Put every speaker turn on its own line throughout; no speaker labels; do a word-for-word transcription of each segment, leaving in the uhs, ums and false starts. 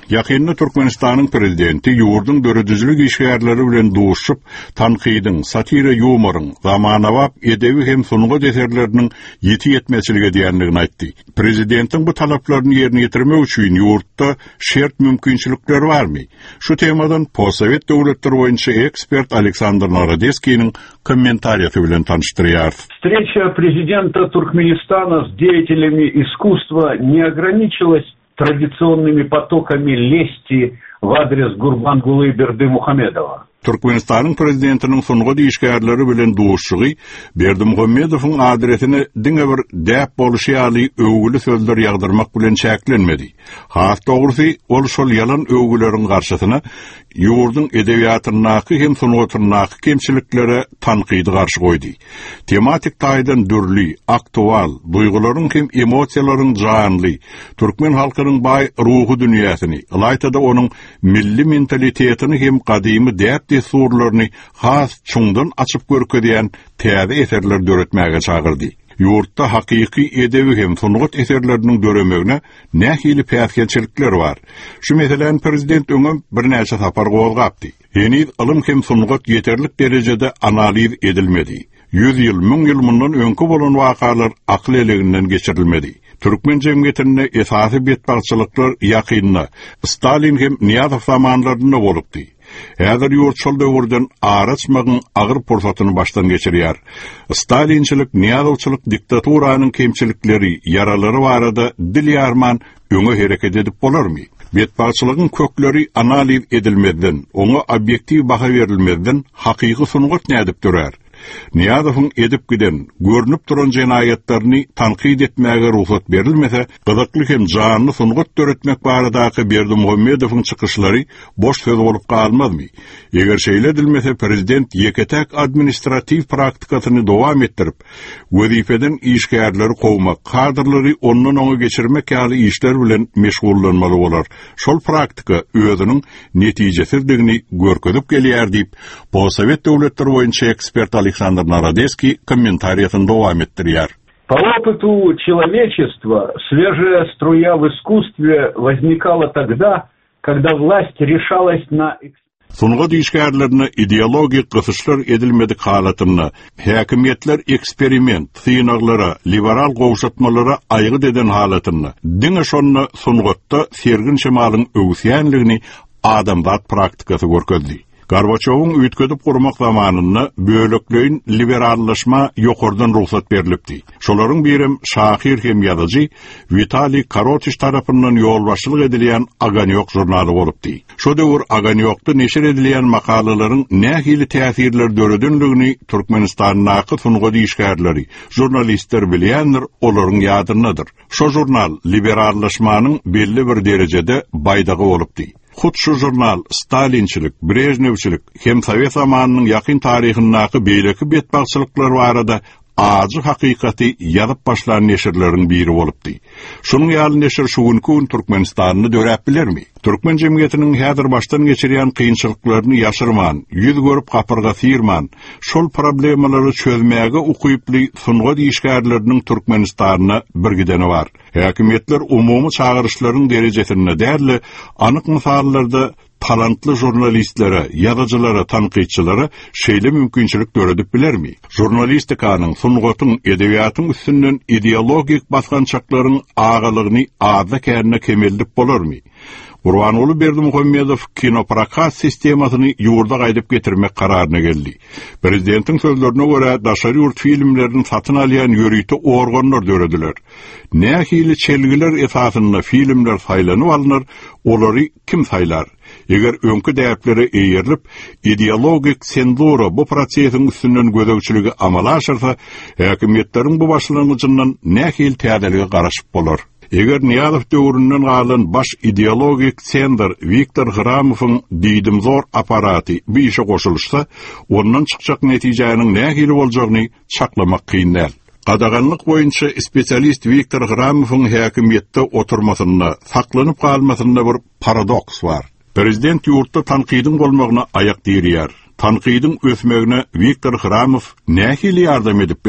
Yakında Türkmenistan'ın prezidenti yurdun dörüdüzülük işgärleri bilen duşup, tanqidin, satira yumorun, zamanavap edevi hem sunuğu deserlerinin yeti yetmesilige diyenligini aytdı. Prezidentin bu talaplarını yerine getirmek için yurtta şert mümkünçülükler var mı? Şu temadan Postsovet devletleri boyunca ekspert Aleksandr Narodeski'nin kommentariyatı bilen tanıştırıyor.
Встреча президента Туркменистана с деятелями искусства не ограничилась традиционными потоками лести в адрес Гурбангулы Бердымухамедова.
Türkmenistan'ın prezidentinin sunuğu dişgärleri bilen duşugy Berdimuhammedowyň adresine diňe bir däp boluşy ýaly öwgüli sözler ýagdyrmak bilen çäklenmedi. Has dogrusy ol şol ýalan öwgüleriň garşysyna ýurdun edebiýatynaky hem sunugatynaky kemçiliklere tanqydy garşy goýdy. Tematik taýdan dürli, aktual, duýgularyň hem emosiýalaryň janly, türkmen halkynyň baý ruhy dünýäsini, ýa-da onuň milli mentalitetini hem gadymy däp surlarını has çuňdan açyp görkezýän täze eserler döretmäge çagyrdy. Yurtda hakiki edebi hem sunugat eserlerinin döremegine nähili päsgelçilikler var. Şu meselen prezident öňe bir näçe tapar gowgapdy. Ýeni ilm hem sunugat ýeterlik derejede analiz edilmedi. Yüz ýyl, müň ýyl mundan öňkü bolan wakalar akly eleginden geçirilmedi. Türkmen jemgyýetine esasy betbarçylyklar ýakynna Stalin hem Niýazow zamanlarynda bolupdy. Häzir ýurtçyl döwürden araçmagyn agyr pursatyny başdan geçirýär. Stalinçilik, Niýazowçylyk diktaturanyň kemçilikleri, yaralary barada dil ýarman öňe hereket edip bolarmy? Betbarçylygyň kökleri analiz edilmeden, oňa obyektiv baha berilmeden hakyky sunugat nädip durýar. Niýazowyň edip giden, görnüp duran jenaýatlaryny tanqid etmäge ruhsat berilmese, gyzykly hem janly sunugat döretmek baradaky Berdimuhammedowyň çykyşlary boş söz bolup galmazmy? Eger şeýle edilmese, prezident ýeketek administrativ praktikasyny dowam etdirip, wezifeden işgärleri gowmak, kadrlary ondan oňa geçirmek ýaly işler bilen meşgullanmaly bolar. Şol praktika özüniň netijesizdigini görkezip gelýär diýip, Postsovet döwletleri boýunça ekspert Aleksandr Narodeski комментариятын дowam etdirýär.
По опыту человечества свежая струя в искусстве возникала тогда, когда власть решалась на
Sunugat işgärlerini ideologik gysyşlar edilmedik halatyny, häkimetler eksperiment, syňaglara, liberal gowşatmalara aýgy deden halatyny, diňe şonu sunugatda sergin şemalyň öwsýänligini adamzat praktikasy görkezdi. Gorbaçowyň üýtgedip gurmak zamanyny bölekleýin liberallaşma ýokardan ruhsat berilipdi. Şolaryň birim şahyr hem ýazyjy Vitaliy Karotiş tarapyndan ýolbaşçylyk edilýän Aganyok jurnaly bolupdy. Şo döwür Aganyokda neşir edilýän makalalaryň nähili täsirler döredinligini Türkmenistanyň sunugat işgärleri, jurnalistler bilýändir, olaryň ýadyndadyr. Şo jurnal liberallaşmanyň belli bir derejede baýdagy bolupdy. Hut şu jurnal Stalinçilik, Brejnevçilik hem Sovet zamanynyň ýakyn taryhyndaky beýleki betbarçylyklar barada ajy hakykaty ýazyp başlan neşirleriň biri bolupdy. Şunyň ýaly neşir şugunkü Türkmenistanyny döräp bilermi? Türkmen jemgyýetiniň häzir başdan geçirýän kynçylyklaryny ýaşyrman, ýüz görüp gapyrga syrman, şol problemalary çözmäge ukyply sunugat işgärleriniň Türkmenistanyna bir gideni bar. Häkimetler umumy çagyryşlaryň derejesinde därli anyk misallarda talantly jurnalistlere, ýazyjylara, tanqidçilara şeýle mümkinçilik döredip bilermi? Jurnalistikanyň, sunugatyň, edebiýatyň üstünden ideologik basgançaklaryň agalygyny azda kärine kemeldip bolarmy? Gurbanoğlu Berdimuhammedow kinoprakat sistemasyny ýurda gaýdyp getirmek kararyna geldi. Prezidentin sözlerine göre daşary ýurt filmlerini satyn alýan ýörüýti organlar dörediler. Nähili çelgiler esasynda filmler saýlanyp alynır, olary kim saýlar? Eger öňkü däplere eýerilip, ideologik senzura bu prosesiň üstünden gözegçiligi amala aşyrsa, häkimetleriň bu başlangyjyndan nähili täzeligi garaşyp bolar. Eger Niýazow döwründen galan baş ideologik sender Viktor Hramowyň diýdim zor aparaty bir işe goşulsa, ondan çykjak netijäniň nähili boljagyny çaklamak kyndyr. Qadaganlyk boýunça spesialist Viktor Hramowyň häkimetde oturmasyna, saklanyp galmasyna bir paradoks bar. Prezident ýurtda tanqidin bolmagyna aýak dirýär. Tanqidin ösmegine Viktor Hramow nähili ýardam edip biler.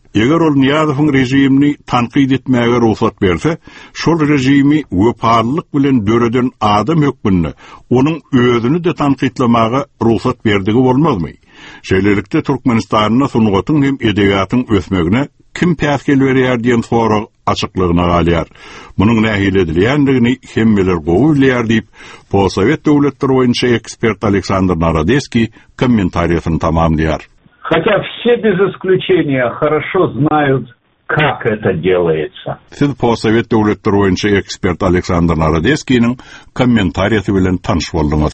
Eger ol Niyazow'un rejimini tanqid etmäge ruhsat berse, şol rejimi wöparlyk bilen döreden adam hökmünni, onun özünü de tanqidlamaga ruhsat berdigi bolmazmy? Şeýlelikde Türkmenistanyna sunugatyn hem edebiýatyň ösmegine kim päskel berýär diýen sorag açyklygyna galýar. Munyň nähil edilýändigini hemmeler goýulýar diýip, Possovet döwletleri boýunça ekspert Александр Народецкий комментариясын tamamlaýar.
Хотя все без исключения хорошо знают, как это делается.
Siz Possovet döwletleri boýunça ekspert Александр Народецкийниň kommentariýasy bilen tanış boldyňyz.